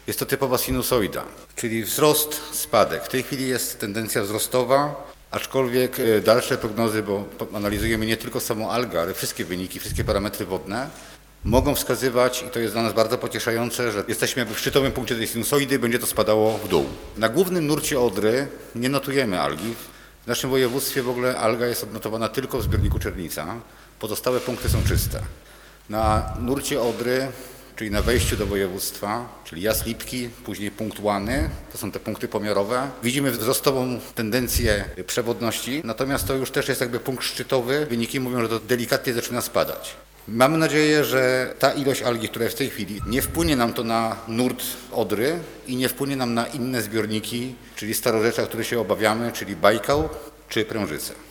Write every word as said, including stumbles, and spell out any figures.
Jest to typowa sinusoida, czyli wzrost, spadek. W tej chwili jest tendencja wzrostowa, aczkolwiek dalsze prognozy, bo analizujemy nie tylko samą algę, ale wszystkie wyniki, wszystkie parametry wodne, mogą wskazywać, i to jest dla nas bardzo pocieszające, że jesteśmy jakby w szczytowym punkcie tej sinusoidy, będzie to spadało w dół. Na głównym nurcie Odry nie notujemy algi. W naszym województwie w ogóle alga jest odnotowana tylko w zbiorniku Czernica. Pozostałe punkty są czyste. Na nurcie Odry, czyli na wejściu do województwa, czyli Jas Lipki, później punkt Łany, to są te punkty pomiarowe. Widzimy wzrostową tendencję przewodności, natomiast to już też jest jakby punkt szczytowy. Wyniki mówią, że to delikatnie zaczyna spadać. Mamy nadzieję, że ta ilość algi, która jest w tej chwili, nie wpłynie nam to na nurt Odry i nie wpłynie nam na inne zbiorniki, czyli starorzecza, które się obawiamy, czyli Bajkał czy Prężyce.